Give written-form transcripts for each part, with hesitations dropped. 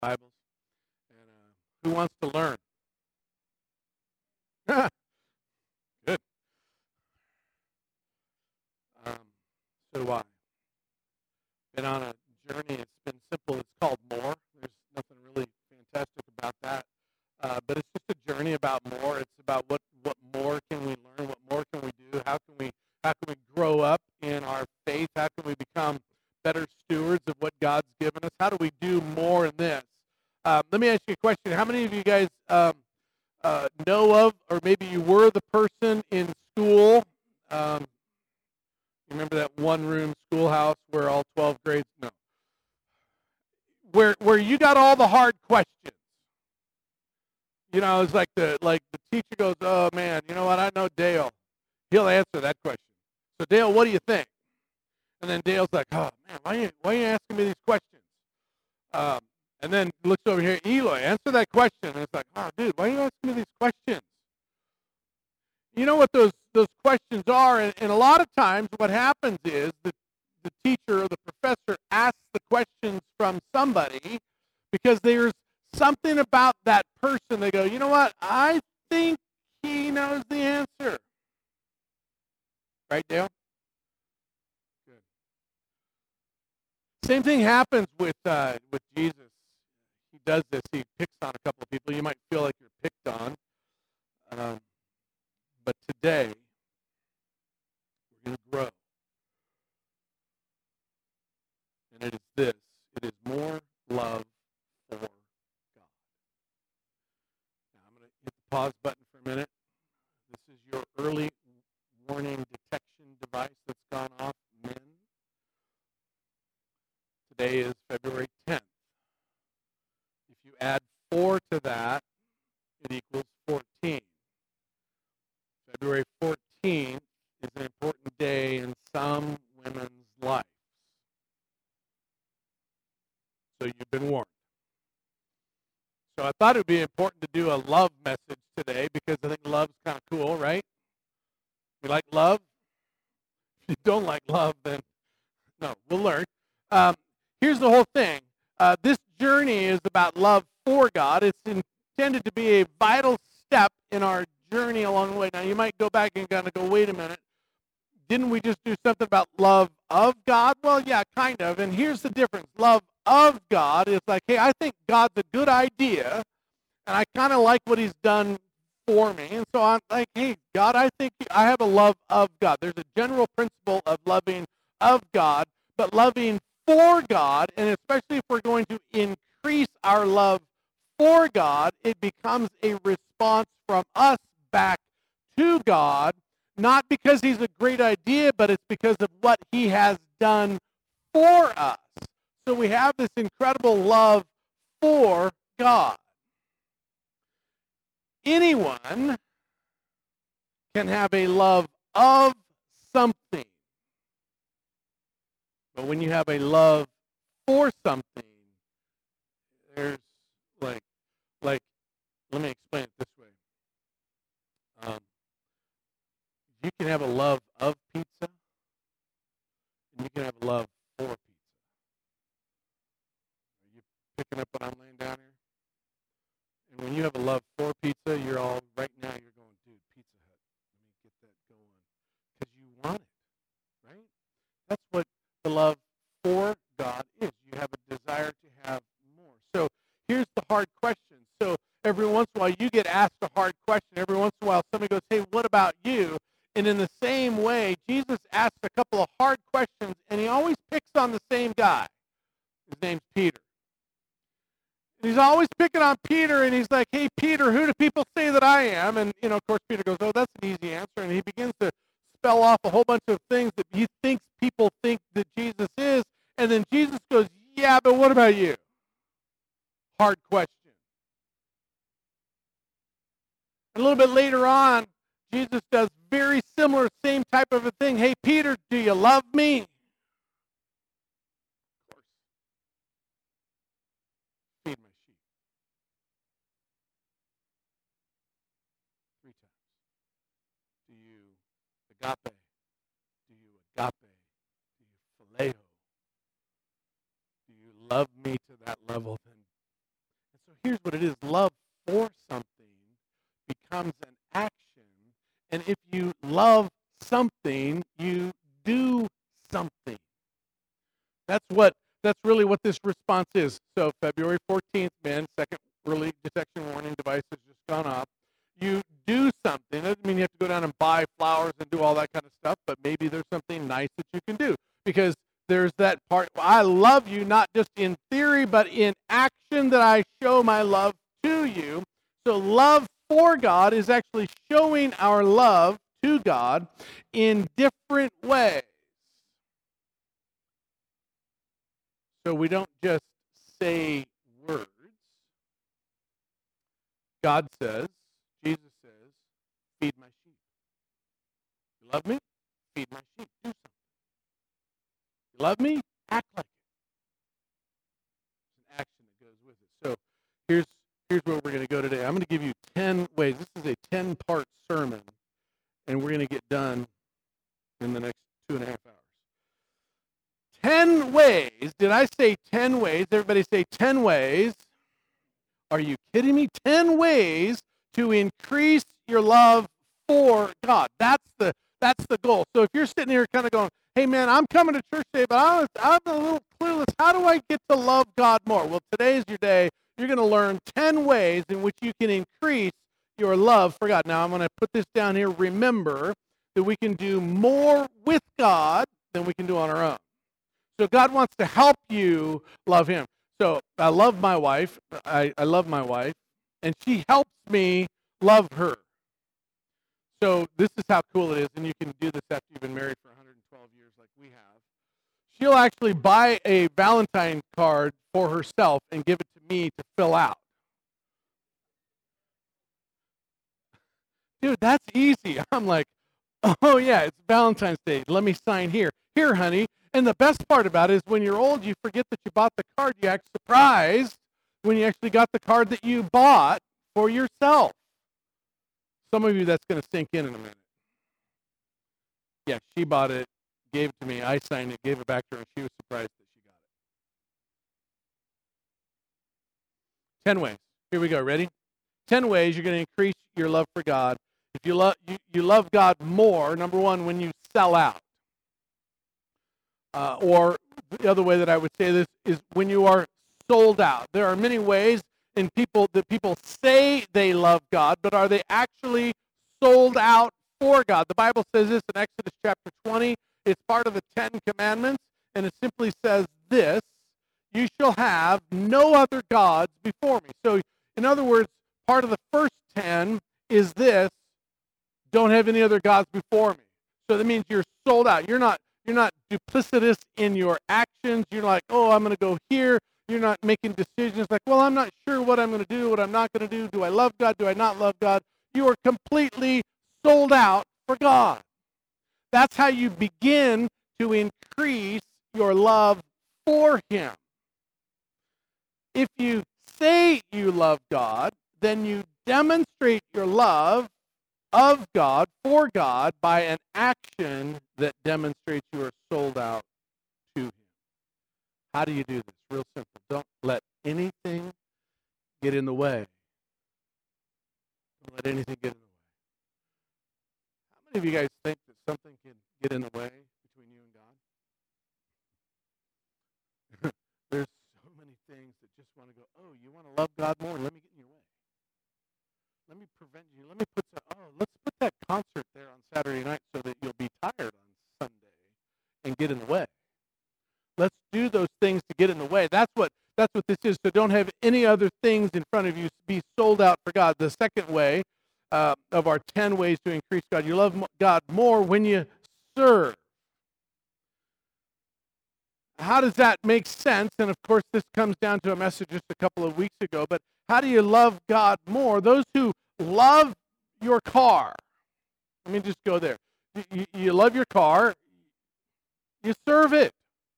Bibles. And who wants to learn? Good. Um, so do I. Been on a journey. It's been simple. It's called more. There's nothing really fantastic about that. But it's just a journey about more. It's about what more can we learn? What more can we do? How can we grow up in our faith? How can we become better stewards of what God's given us? How do we do more in this? Let me ask you a question. How many of you guys know of, or maybe you were the person in school? You remember that one-room schoolhouse where all 12 grades? No. Where you got all the hard questions. You know, it's like the teacher goes, "Oh man, you know what? I know Dale. He'll answer that question." So Dale, what do you think? And then Dale's like, "Oh man, why are you asking me these questions?" And then looks over here, Eloy, answer that question. And it's like, "Oh dude, why are you asking me these questions?" You know what those questions are, and a lot of times what happens is the teacher or the professor asks the questions from somebody because there's something about that person. They go, you know what? I think he knows the answer. Right, Dale? Good. Same thing happens with Jesus. He does this. He picks on a couple of people. You might feel like you're picked on. But today, we're going to grow. And it is this. It is more love for God. Now, I'm going to hit the pause button for a minute. This is your early warning detection device that's gone off, men. Today is February 10th. If you add 4 to that, it equals 14. February 14th is an important day in some women's lives. So you've been warned. So I thought it would be important to do a love message today because I think love's kind of cool, right? You like love? If you don't like love, then no, we'll learn. Here's the whole thing. This journey is about love for God. It's intended to be a vital step in our journey along the way. Now, you might go back and kind of go, wait a minute. Didn't we just do something about love of God? Well, yeah, kind of. And here's the difference. Love of God is like, hey, I think God's a good idea, and I kind of like what he's done for me. And so I'm like, hey, God, I think I have a love of God. There's a general principle of loving of God, but loving for God, and especially if we're going to increase our love for God, it becomes a response from us back to God, not because he's a great idea, but it's because of what he has done for us. So we have this incredible love for God. Anyone can have a love of something. But when you have a love for something, there's like let me explain it this way. You can have a love of pizza, and you can have a love for pizza. Are you picking up what I'm laying down here? And when you have a love for pizza, you're all, right now you're going, dude, Pizza Hut, let me get that going. Because you want it, right? That's what the love for God is. You have a desire to have more. So here's the hard question. So every once in a while you get asked a hard question. Every once in a while somebody goes, hey, what about you? And in the same way, Jesus asked a couple of hard questions, and he always picks on the same guy. His name's Peter. And he's always picking on Peter, and he's like, hey, Peter, who do people say that I am? And, of course, Peter goes, oh, that's an easy answer. And he begins to spell off a whole bunch of things that he thinks people think that Jesus is. And then Jesus goes, yeah, but what about you? Hard question. A little bit later on, Jesus does very similar, same type of a thing. Hey, Peter, do you love me? Of course. Feed my sheep. 3 times. Do you agape? Do you agape? Do you phileo? Do you love me to that level? Then here's what it is. Love for something becomes an action. And if you love something, you do something. That's really what this response is. So February 14th, men, second early detection warning device has just gone off. You do something. It doesn't mean you have to go down and buy flowers and do all that kind of stuff, but maybe there's something nice that you can do. Because there's that part, I love you, not just in theory, but in action that I show my love to you. So love for God is actually showing our love to God in different ways. So we don't just say words. God says, Jesus says, feed my sheep. You love me? Feed my sheep. Do something. You love me? Act like it. There's an action that goes with it. So here's where we're going to go today. I'm going to give you 10 ways. This is a 10-part sermon, and we're going to get done in the next 2.5 hours. 10 ways. Did I say 10 ways? Everybody say 10 ways. Are you kidding me? 10 ways to increase your love for God. That's the goal. So if you're sitting here kind of going, hey man, I'm coming to church today, but I'm a little clueless. How do I get to love God more? Well, today's your day. You're going to learn 10 ways in which you can increase your love for God. Now, I'm going to put this down here. Remember that we can do more with God than we can do on our own. So God wants to help you love him. So I love my wife. I love my wife, and she helps me love her. So this is how cool it is, and you can do this after you've been married for 112 years like we have. She'll actually buy a Valentine card for herself and give it to me to fill out. Dude, that's easy. I'm like, oh yeah, it's Valentine's Day. Let me sign here. Here, honey. And the best part about it is when you're old, you forget that you bought the card. You act surprised when you actually got the card that you bought for yourself. Some of you, that's going to sink in a minute. Yeah, she bought it, gave it to me. I signed it, gave it back to her, and she was surprised that she got it. 10 ways. Here we go. Ready? 10 ways you're going to increase your love for God. If you love God more, number one, when you sell out. Or the other way that I would say this is when you are sold out. There are many ways that people say they love God, but are they actually sold out for God? The Bible says this in Exodus chapter 20. It's part of the 10 Commandments, and it simply says this: you shall have no other gods before me. So, in other words, part of the first 10 is this: don't have any other gods before me. So that means you're sold out. You're not duplicitous in your actions. You're like, oh, I'm going to go here. You're not making decisions like, well, I'm not sure what I'm going to do, what I'm not going to do. Do I love God? Do I not love God? You are completely sold out for God. That's how you begin to increase your love for him. If you say you love God, then you demonstrate your love of God, for God, by an action that demonstrates you are sold out to him. How do you do this? Real simple. Don't let anything get in the way. Don't let anything get in the way. How many of you guys think that something can get in the way between you and God? There's so many things that just want to go, oh, you want to love God more? Let me get in your way. Let me prevent you. Let's put that concert there on Saturday night so that you'll be tired on Sunday and get in the way. Let's do those things to get in the way. That's what this is. So don't have any other things in front of you. Be sold out for God. The second way of our 10 ways to increase God, you love God more when you serve. How does that make sense? And of course, this comes down to a message just a couple of weeks ago. But how do you love God more? Those who love your car. Let me just go there. You love your car. You serve it.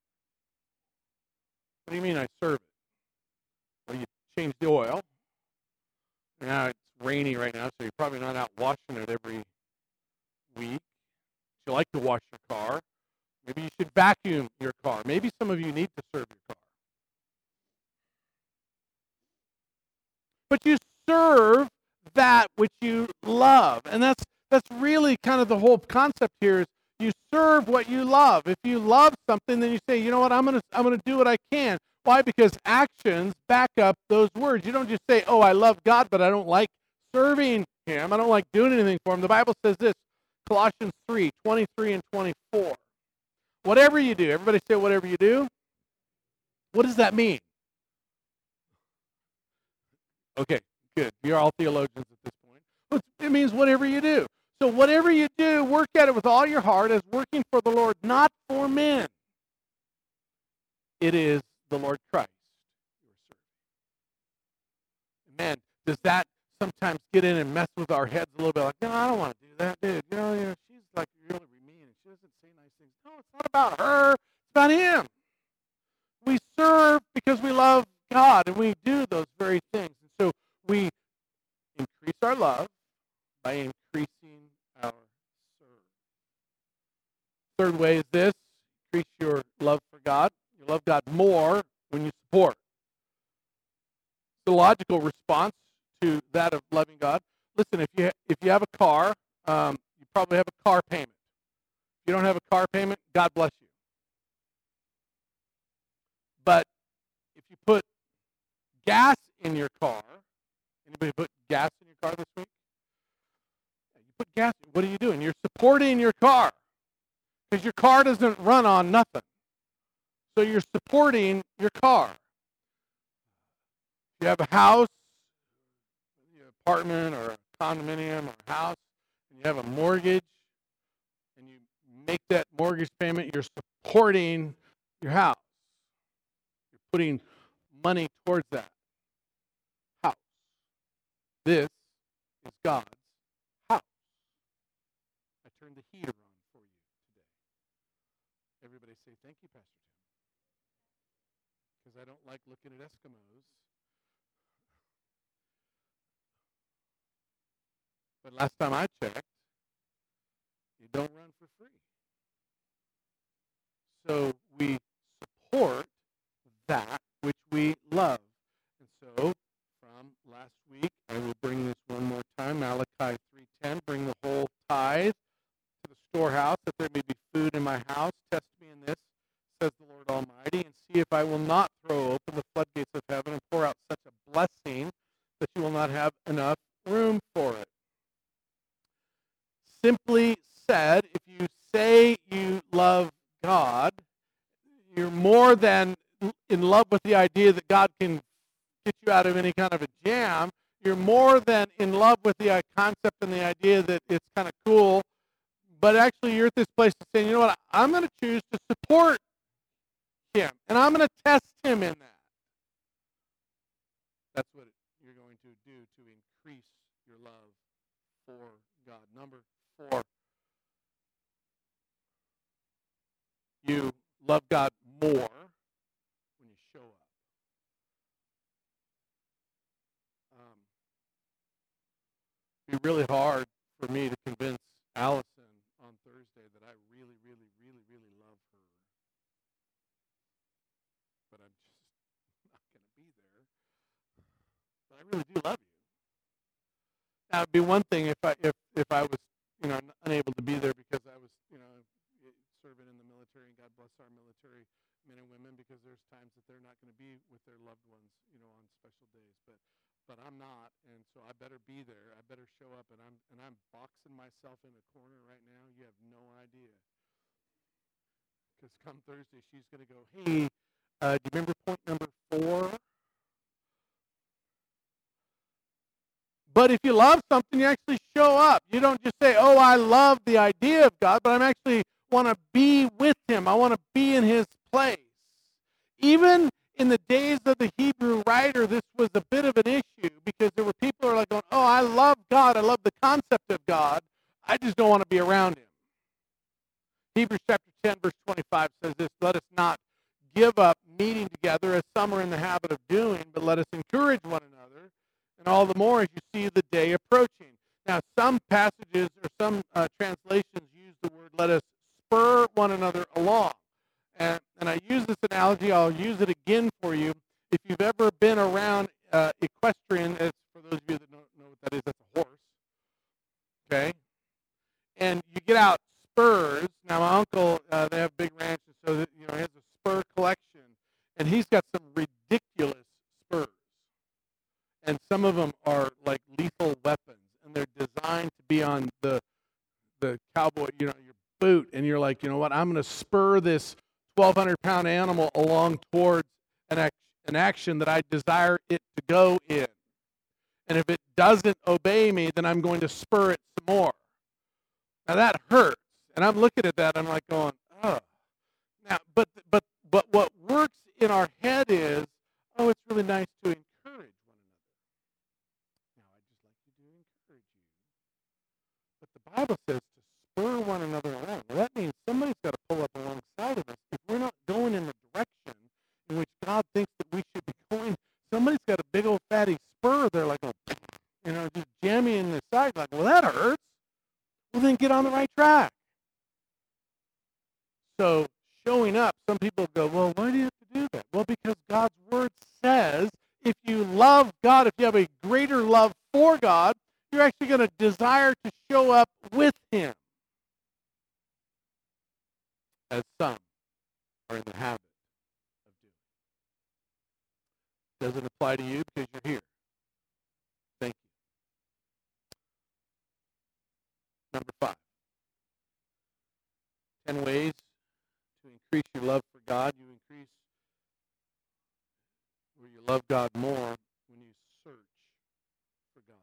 What do you mean I serve it? Well, you change the oil. Now it's rainy right now, so you're probably not out washing it every week. You like to wash your car. Maybe you should vacuum your car. Maybe some of you need to serve your car. but you serve that which you love. And that's really kind of the whole concept here is you serve what you love. If you love something, then you say, you know what, I'm gonna do what I can. Why? Because actions back up those words. You don't just say, oh, I love God, but I don't like serving him. I don't like doing anything for him. The Bible says this, Colossians 3:23 and 24. Whatever you do, everybody say whatever you do. What does that mean? Okay, good. You're all theologians at this point. It means whatever you do. So whatever you do, work at it with all your heart as working for the Lord, not for men. It is the Lord Christ you are serving. Man, does that sometimes get in and mess with our heads a little bit? Like, no, I don't want to do that, dude. You know, she's like really mean and she doesn't say nice things. No, it's not about her. It's about him. We serve because we love God, and we do those very things. And so we increase our love by increasing our serve. Third way is this: increase your love for God. You love God more when you support. The logical response to that of loving God. Listen, if you have a car, you probably have a car payment. If you don't have a car payment, God bless you. But if you put gas in your car, anybody put gas in your car this week? You put gas in, what are you doing? You're supporting your car because your car doesn't run on nothing. So you're supporting your car. If you have a house, an apartment or a condominium or a house, and you have a mortgage, and you make that mortgage payment, you're supporting your house. You're putting money towards that house. This is God's house. I turned the heater on for you today. Everybody say, thank you, Pastor Tim. Because I don't like looking at Eskimos. But last time I checked, you don't run for free. So we support that which we love. And so from last week, I will bring this one more time, Malachi 3:10, bring the whole tithe to the storehouse, that there may be food in my house. Test me in this, says the Lord Almighty, and see if I will not throw open the floodgates of heaven and pour out such a blessing that you will not have enough room for it. Simply said, if you say you love God, you're more than in love with the idea that God can get you out of any kind of a jam. You're more than in love with the concept and the idea that it's kind of cool, but actually you're at this place of saying, you know what, I'm going to choose to support him, and I'm going to test him in that. That's what you're going to do to increase your love for God. Number 4, you love God more when you show up. It'd be really hard for me to convince Allison on Thursday that I really, really, really, really love her. But I'm just not going to be there. But I really do love you. Now, it'd be one thing if I was, unable to be there because I was, serving in the military, and God bless our military men and women, because there's times that they're not going to be with their loved ones, on special days. But I'm not, and so I better be there. I better show up, and I'm boxing myself in a corner right now. You have no idea. Because come Thursday, she's going to go, hey, do you remember point number 4? But if you love something, you actually show up. You don't just say, oh, I love the idea of God, but I'm actually want to be with him. I want to be in his place. Even in the days of the Hebrew writer, this was a bit of an issue, because there were people who are like going, oh, I love God. I love the concept of God. I just don't want to be around him. Hebrews chapter 10, verse 25 says this, let us not give up meeting together as some are in the habit of doing, but let us encourage one another, and all the more as you see the day approaching. Now, some passages or some translations use the word, let us spur one another along. And I use this analogy. I'll use it again for you. If you've ever been around equestrian, as and some of them are like lethal weapons, and they're designed to be on the cowboy, your boot, and you're like, you know what? I'm going to spur this 1,200-pound animal along towards an action that I desire it to go in. And if it doesn't obey me, then I'm going to spur it some more. Now that hurts, and I'm looking at that. I'm like going, oh. Now, but what works in our head is, oh, it's really nice to encourage one another. Now I just like to encourage you, but the Bible says to spur one another along. Well, that means somebody's got to pull up alongside of us. If we're not going in the direction in which God thinks that we should be going, somebody's got a big old fatty spur. They're like, just jam me in the side. Like, well, that hurts. Well, then get on the right track. So showing up, some people go, well, why do you have to do that? Well, because God's word says if you love God, if you have a greater love for God, you're actually going to desire to show up with him, as some are in the habit of doing. Doesn't apply to you because you're here. Thank you. Number 5. 10 ways to increase your love for God. You increase where you love God more when you search for God.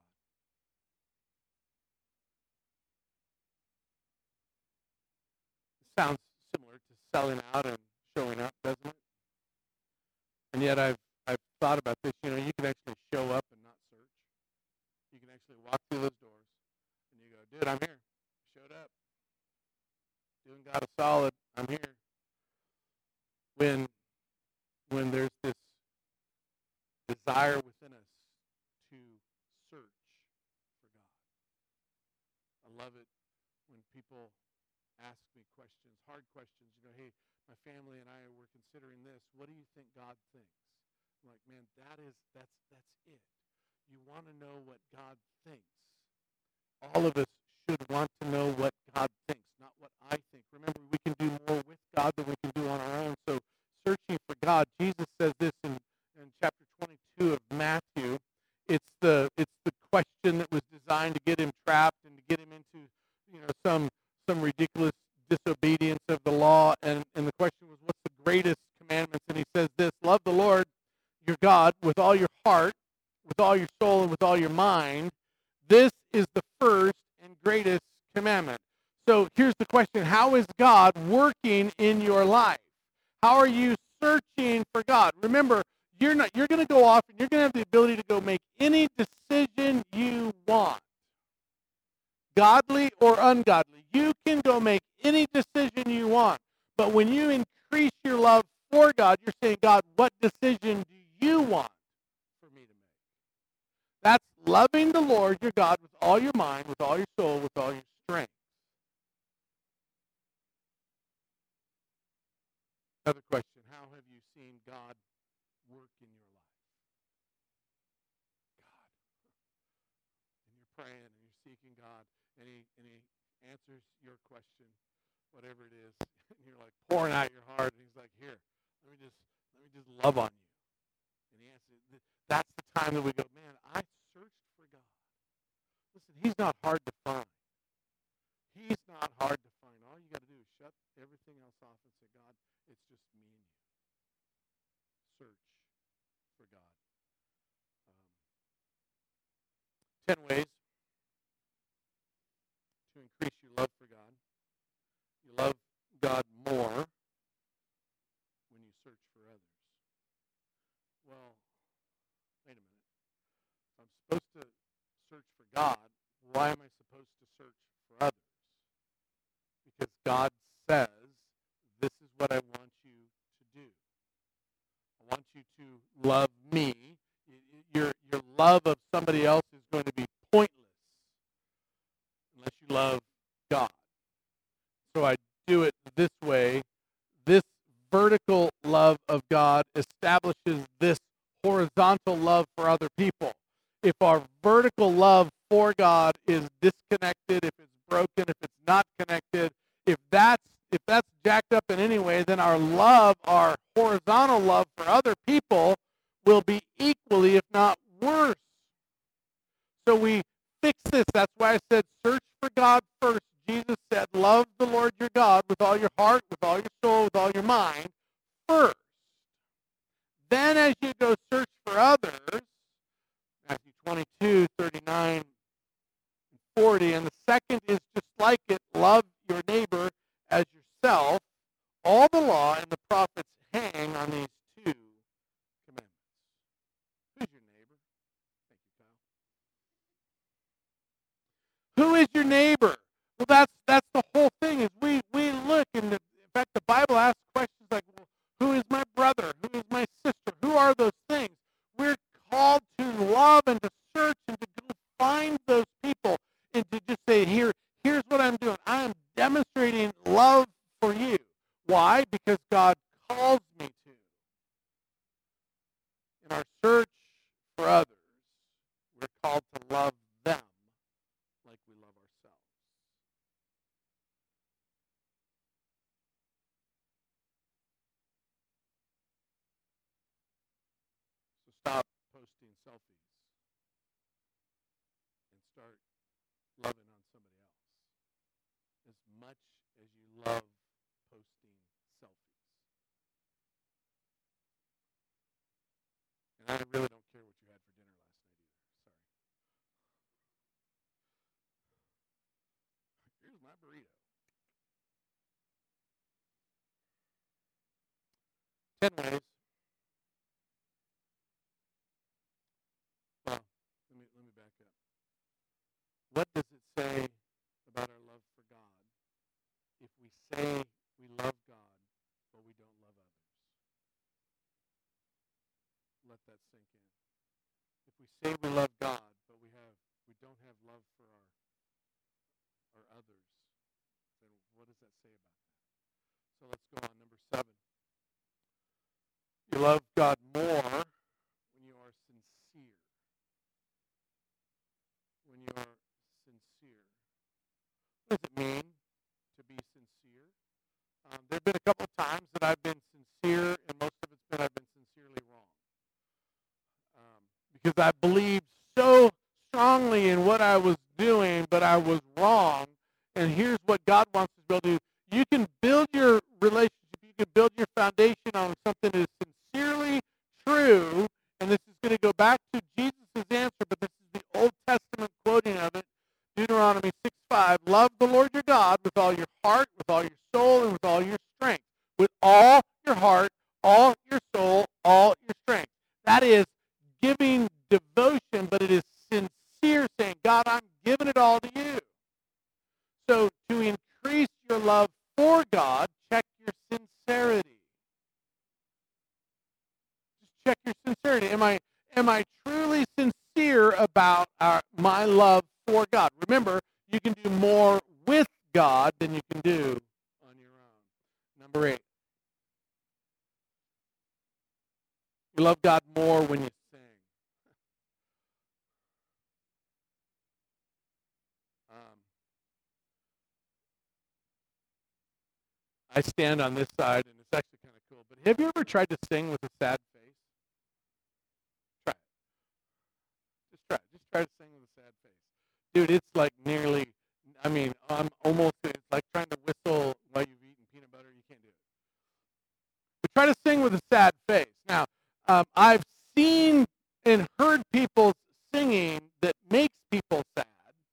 It sounds similar to selling out and showing up, doesn't it? And yet I've thought about this. You can actually show up and not search. You can actually walk through those doors and you go, dude, I'm here. Showed up. Doing God a solid. I'm here. When there's this desire within us to search for God. I love it when people ask me questions, hard questions. Hey, my family and I were considering this. What do you think God thinks? I'm like, man, that's it. You want to know what God thinks. All of us should want to know what God thinks, not what I think. Remember, we can do more with God than we can do on our own. So searching for God, Jesus says this in chapter 22 of Matthew. It's the question that was designed to get him trapped and to get him into some ridiculous disobedience of the law. And the question was, what's the greatest commandments? And he says this: love the Lord your God with all your heart, with all your soul, and with all your mind. This is the first and greatest commandment. So here's the question: how is God working in your life? How are you searching for God? Remember, you're going to go off and you're going to have the ability to go make any decision you want, godly or ungodly. You can go make any decision you want. But when you increase your love for God, you're saying, God, what decision do you want for me to make? That's loving the Lord your God with all your mind, with all your soul, with all your strength. Another question: how have you seen God work in your life? God. And you're praying and you're seeking God, and he answers your question, whatever it is, and you're like pouring out your heart, and he's like, here, let me just love on you. And he answers. That's the time that we go, man, I searched for God. Listen, he's not hard to find. He's not hard to find. All you got to do is shut everything else off and say, God, it's just me and you. Search for God. 10 ways to increase your love for God. You love God more when you search for others. Well, wait a minute. If I'm supposed to search for God, why am I supposed to search for others? Because God says, this is what I want you to do. I want you to love me. Your love of somebody else is going to be pointless unless you love God. So I do it this way. This vertical love of God establishes this horizontal love for other people. If our vertical love for God is disconnected, if it's broken, if it's not connected, if that's jacked up in any way, then our horizontal love for other people will be equally, if not worse, So we fix this. That's why I said search for God first. Jesus said, love the Lord your God with all your heart, with all your soul, with all your mind first. Then as you go search for others, Matthew 22, 39, and 40, and the second is just like it, love your neighbor as yourself. All the law and the prophets hang on these two commandments. Who's your neighbor? Thank you, Kyle. Who is your neighbor? Well, that's the whole thing. Is we look, and in fact, the Bible asks questions like, well, who is my brother? Who is my sister? Who are those things? We're called to love and to search and to go find those people and to just say, here's what I'm doing. I am demonstrating love for you. Why? Because God calls me to. In our search for others, we're called to love them like we love ourselves. So stop posting selfies and start loving on somebody else as much as you love posting selfies. And I really don't care what you had for dinner last night either. Sorry. Here's my burrito. 10 ways. Well, let me back up. What does it say about our love for God if we say we love God, but we don't love others? Let that sink in. If we say we love God, but we don't have love for our others, then what does that say about that? So let's go on. Number 7. You love God more when you are sincere. When you are sincere. What does it mean to be sincere? There have been a couple of times that I've been sincere, and most of it's been I've been sincerely wrong. Because I believed so strongly in what I was doing, but I was wrong. And here's what God wants us to be able to do. You can build your relationship, you can build your foundation on something that is sincerely true, and this is going to go back to Jesus' answer, but this is the Old Testament quoting of it, Deuteronomy 6:5. Love the Lord your God with all your heart, with all your soul, and with all your strength. With all your heart, all your soul, all your strength. That is giving devotion, but it is sincere, saying, God, I'm giving it all to you. So to increase your love for God, check your sincerity. Just check your sincerity. Am I truly sincere about my love for God? Remember, you can do more with God than you can do on your own. Number 8. You love God more when you sing. I stand on this side, and it's actually kind of cool. But have you ever tried to sing with a sad face? Try it. Just try it. Just try to sing with a sad face. Dude, it's like I'm almost, it's like trying to whistle while you've eaten peanut butter. You can't do it. But try to sing with a sad face. Now, I've seen and heard people singing that makes people sad.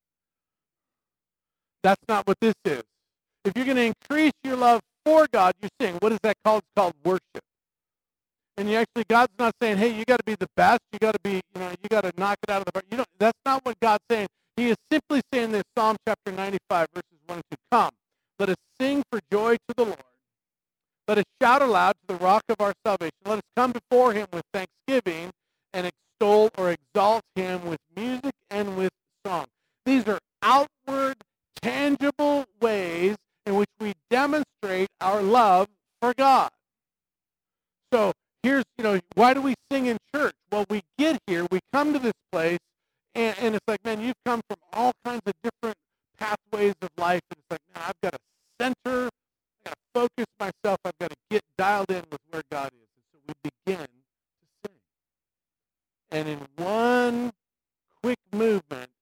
That's not what this is. If you're going to increase your love for God, you sing. What is that called? It's called worship. And God's not saying, hey, you got to be the best. You got to be, you got to knock it out of the park. That's not what God's saying. He is simply saying this, Psalm chapter 95, verses 1 and 2. Come, let us sing for joy to the Lord. Let us shout aloud to the rock of our salvation. Let us come before him with thanksgiving and extol or exalt him with music and with song. These are outward, tangible ways in which we demonstrate our love for God. So here's, why do we sing in church? Well, we get here, we come to this place, and it's like, man, you've come from all kinds of different pathways of life, and it's like, man, I've got to center, I've got to focus myself, I've got to get dialed in with where God is. And so we begin to sing. And in one quick movement,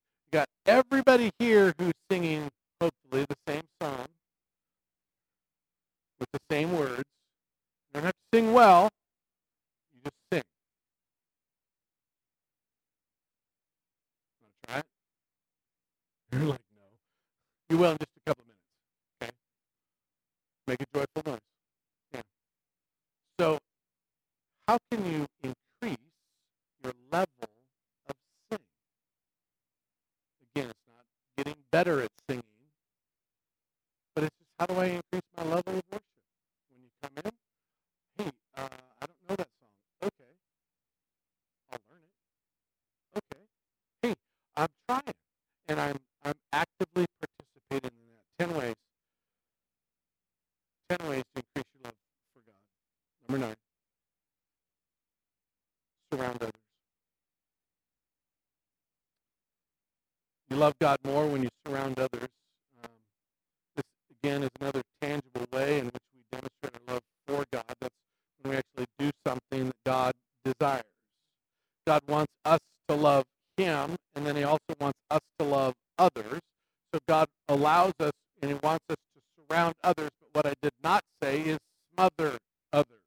right? You're like, no. You will in just a couple of minutes. Okay? Make a joyful noise. Yeah. So, how can you increase your level of singing? Again, it's not getting better at singing, but it's just how do I increase my level of worship? When you come in, hey, I don't know that song. Okay, I'll learn it. Okay, hey, I'm trying, and I'm actively participating in that. 10 ways to increase your love for God. Number 9, surround others. You love God more when you surround others. Um, this, again, is another tangible way in which we demonstrate our love for God. That's when we actually do something that God desires. God wants us to love Him, and then He also wants us to love others. So God allows us, and He wants us to surround others. But what I did not say is smother others.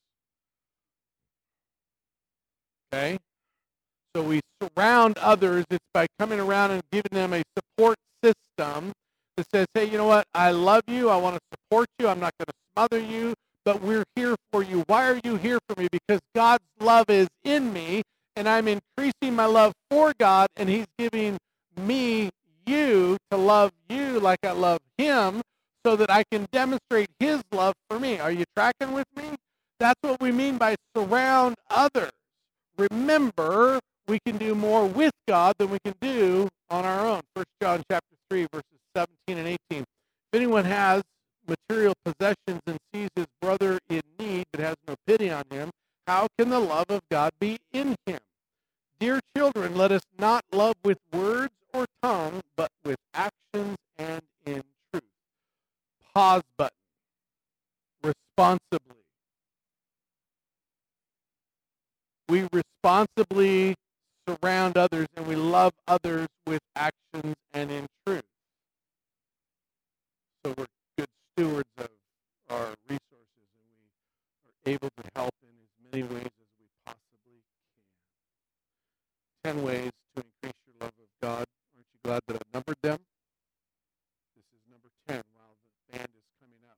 Okay? So we surround others. It's by coming around and giving them a support system that says, hey, you know what? I love you. I want to support you. I'm not going to smother you, but we're here for you. Why are you here for me? Because God's love is in me, and I'm increasing my love for God, and He's giving me you to love you like I love Him so that I can demonstrate His love for me. Are you tracking with me? That's what we mean by surround others. Remember, we can do more with God than we can do on our own. 1 John chapter 3, verses 17 and 18. If anyone has material possessions and sees his brother in need but has no pity on him, how can the love of God be in him? Dear children, let us not love with words or tongue, but with actions and in truth. Pause button. Responsibly. We responsibly surround others and we love others with actions and in truth. So we're good stewards of our resources and we are able to help in as many ways as we possibly can. 10 ways to increase your love of God. Aren't you glad that I've numbered them? This is number 10 while the band is coming up.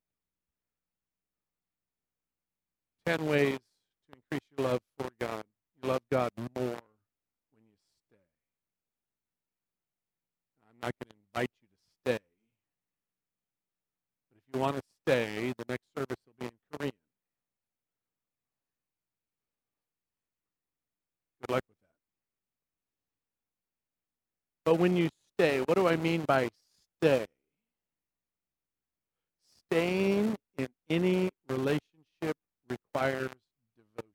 10 ways to increase your love for God. You love God more when you stay. Now, I'm not going to invite you to stay. But if you want to stay, the next service will be in Korean. Good luck with that. But when you stay, what do I mean by stay? Staying in any relationship requires devotion.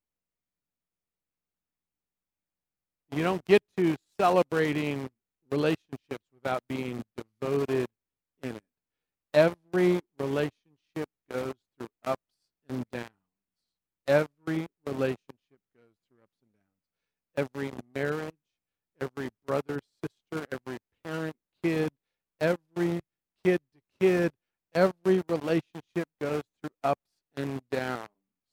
You don't get to celebrating relationships without being devoted in it. Every relationship goes through ups and downs. Every relationship goes through ups and downs. Every marriage, every brother, sister, every parent, kid, every kid to kid, every relationship goes through ups and downs.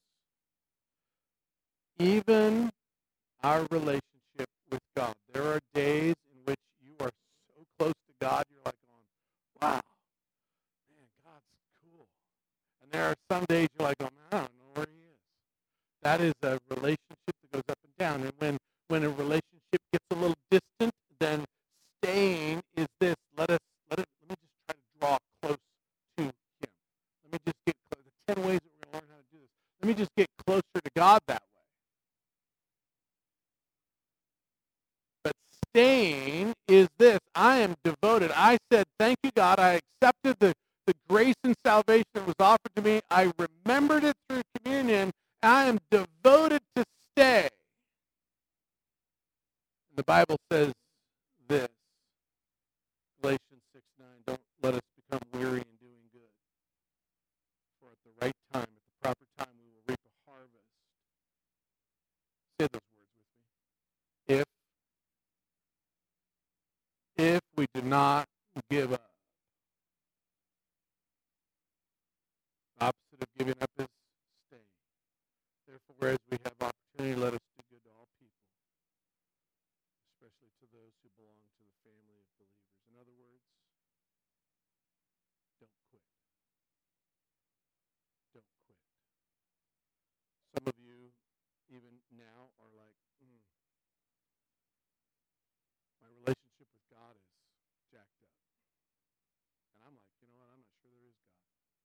Even our relationship with God. There are days in which you are so close to God, you're like going, wow, man, God's cool. And there are some days you're like, oh, man, I don't know where He is. That is a relationship that goes up and down. And when a relationship gets a little distant, then staying is this. Let me just try to draw close to Him. Let me just get close. The 10 ways that we're going to learn how to do this. Let me just get closer to God that way. But staying is this. I am devoted. I said, thank you, God. I accepted the grace and salvation that was offered to me. I remembered it through communion. I am devoted to stay. And the Bible says this, Galatians 6:9, don't let us become weary in doing good. For at the right time, at the proper time, we will reap a harvest. Say those words with me. If we do not give up. The opposite of giving up is staying. Therefore, as we have opportunity, let us do good to all people, especially to those who belong to the family of believers. In other words, don't quit. Don't quit. Some of you, even now, are like, my relationship with God is jacked up. And I'm like, you know what? I'm not sure there is God.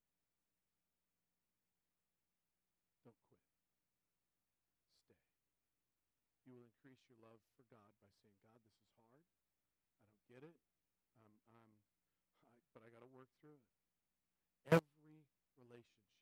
Don't quit. Stay. You will increase your love for God by saying, God, this is hard. I don't get it. But I got to work through it. Every relationship.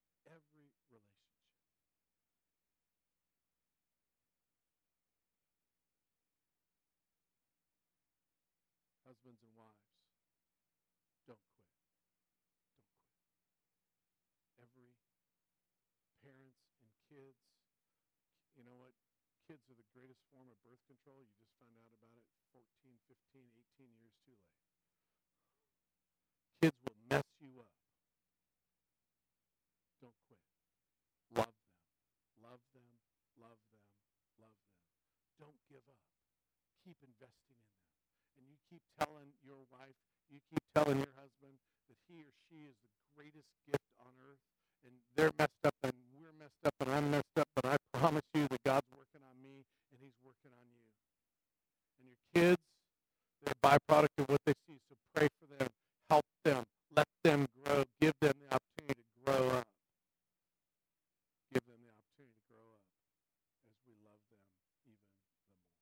Husbands and wives, don't quit. Don't quit. Every parents and kids, you know what? Kids are the greatest form of birth control. You just found out about it 14, 15, 18 years too late. Kids will mess you up. Don't quit. Love them. Love them. Love them. Love them. Don't give up. Keep investing in them. And you keep telling your wife, you keep telling your husband that he or she is the greatest gift on earth, and they're messed up and we're messed up and I'm messed up, but I promise you that God's working on me and he's working on you. And your kids, they're a byproduct of what they see, so pray for them, help them, let them grow, give them the opportunity to grow up. Give them the opportunity to grow up as we love them even the more.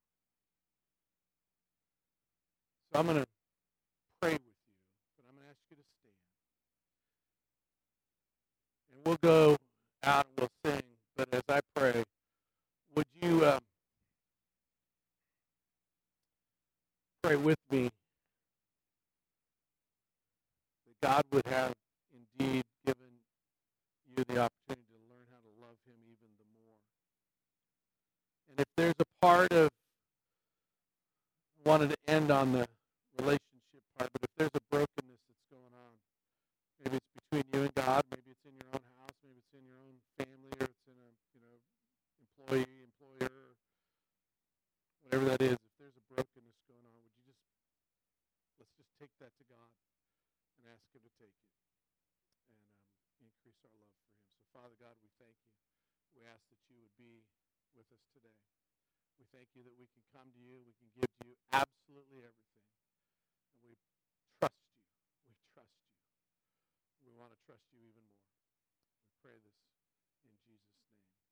So I'm going to pray with you, but I'm going to ask you to stand. And we'll go out and we'll sing, but as I pray, would you pray with me that God would have indeed given you the opportunity to learn how to love him even the more. And if there's a part of, I wanted to end on the relationship part, but if there's a brokenness that's going on, maybe it's between you and God, maybe it's in your own house, maybe it's in your own family, or it's in a, employee, employer, whatever that is, if there's a brokenness going on, let's just take that to God and ask him to take it and increase our love for him. So, Father God, we thank you. We ask that you would be with us today. We thank you that we can come to you, we can give to you absolutely everything. And we trust you. We trust you. We want to trust you even more. We pray this in Jesus' name.